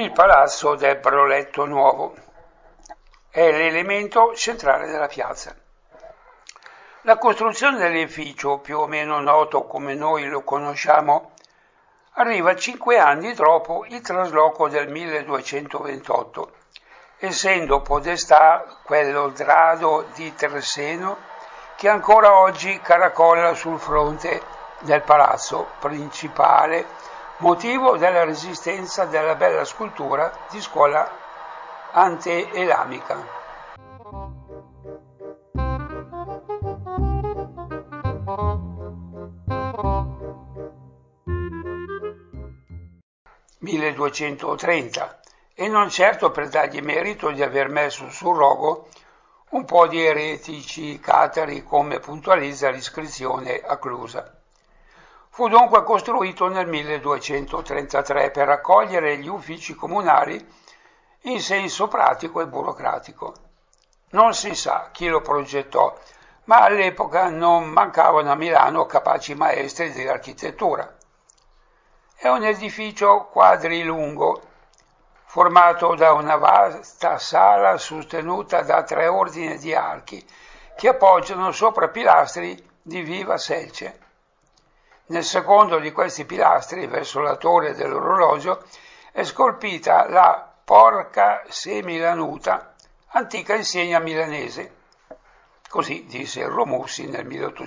Il palazzo del Broletto Nuovo è l'elemento centrale della piazza. La costruzione dell'edificio, più o meno noto come noi lo conosciamo, arriva 5 anni dopo il trasloco del 1228, essendo podestà quell'Odrado di Terseno che ancora oggi caracolla sul fronte del palazzo principale, motivo della resistenza della bella scultura di scuola ante-elamica. (1230) e non certo per dargli merito di aver messo sul rogo un po' di eretici catari, come puntualizza l'iscrizione acclusa. Fu dunque costruito nel 1233 per accogliere gli uffici comunali in senso pratico e burocratico. Non si sa chi lo progettò, ma all'epoca non mancavano a Milano capaci maestri di architettura. È un edificio quadrilungo, formato da una vasta sala sostenuta da 3 ordini di archi che appoggiano sopra pilastri di viva selce. Nel secondo di questi pilastri, verso la torre dell'orologio, è scolpita la Porca Semilanuta, antica insegna milanese. Così disse Romussi nel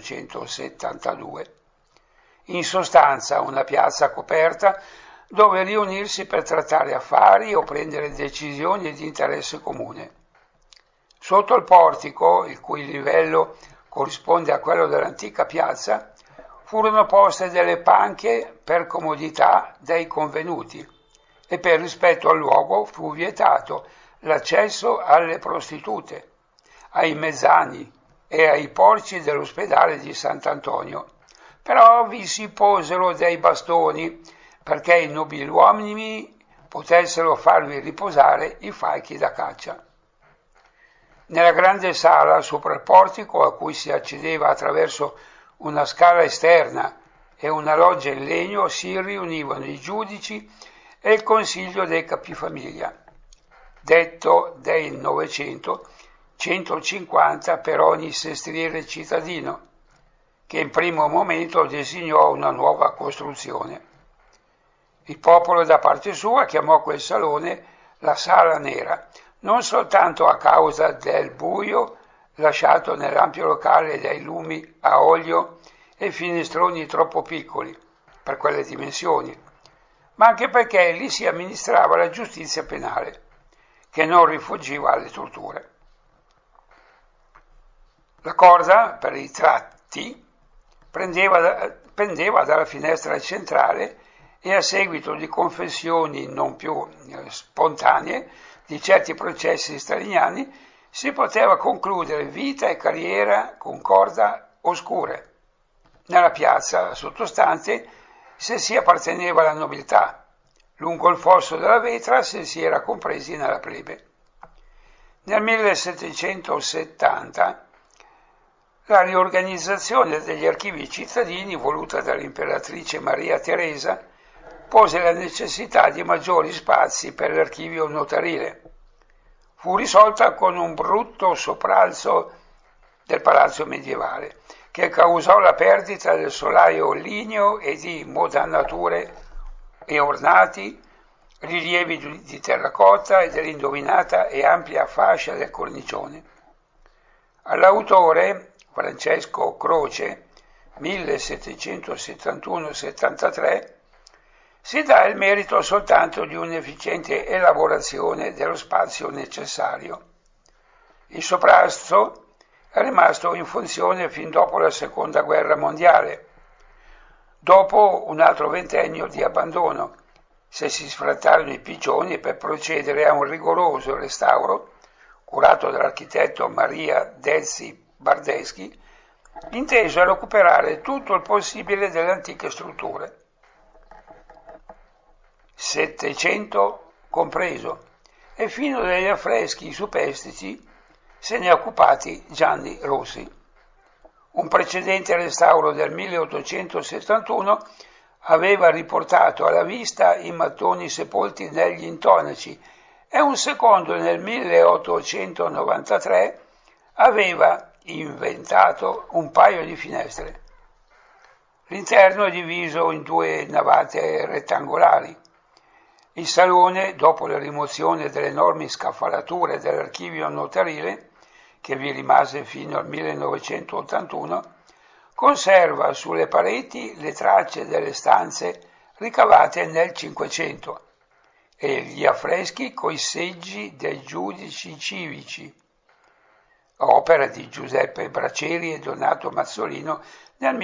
1872. In sostanza una piazza coperta dove riunirsi per trattare affari o prendere decisioni di interesse comune. Sotto il portico, il cui livello corrisponde a quello dell'antica piazza, furono poste delle panche per comodità dei convenuti e per rispetto al luogo fu vietato l'accesso alle prostitute, ai mezzani e ai porci dell'ospedale di Sant'Antonio. Però vi si posero dei bastoni perché i nobiluomini potessero farvi riposare i falchi da caccia. Nella grande sala sopra il portico, a cui si accedeva attraverso una scala esterna e una loggia in legno, si riunivano i giudici e il consiglio dei capifamiglia, detto del Novecento 150 per ogni sestriere cittadino, che in primo momento designò una nuova costruzione. Il popolo da parte sua chiamò quel salone la Sala Nera, non soltanto a causa del buio lasciato nell'ampio locale dai lumi a olio e finestroni troppo piccoli per quelle dimensioni, ma anche perché lì si amministrava la giustizia penale, che non rifuggiva alle torture. La corda per i tratti pendeva dalla finestra centrale e a seguito di confessioni non più spontanee di certi processi staliniani si poteva concludere vita e carriera con corda oscure. Nella piazza sottostante se si apparteneva alla nobiltà, lungo il fosso della Vetra se si era compresi nella plebe. Nel 1770 la riorganizzazione degli archivi cittadini, voluta dall'imperatrice Maria Teresa, pose la necessità di maggiori spazi per l'archivio notarile. Fu risolta con un brutto sopralzo del palazzo medievale, che causò la perdita del solaio ligneo e di modannature e ornati, rilievi di terracotta e dell'indovinata e ampia fascia del cornicione. All'autore, Francesco Croce, 1771-73, si dà il merito soltanto di un'efficiente elaborazione dello spazio necessario. Il sopralzo è rimasto in funzione fin dopo la Seconda Guerra Mondiale, dopo un altro ventennio di abbandono, se si sfrattarono i piccioni per procedere a un rigoroso restauro, curato dall'architetto Maria Dezzi Bardeschi, inteso a recuperare tutto il possibile delle antiche strutture. 700 compreso, e fino dagli affreschi superstiti se ne è occupati Gianni Rossi. Un precedente restauro del 1871 aveva riportato alla vista i mattoni sepolti negli intonaci e un secondo nel 1893 aveva inventato un paio di finestre. L'interno è diviso in due navate rettangolari. Il salone, dopo la rimozione delle enormi scaffalature dell'archivio notarile, che vi rimase fino al 1981, conserva sulle pareti le tracce delle stanze ricavate nel Cinquecento e gli affreschi coi seggi dei giudici civici, opera di Giuseppe Braceri e Donato Mazzolino nel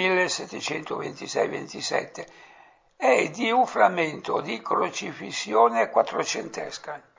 1726-27, e di un frammento di crocifissione quattrocentesca.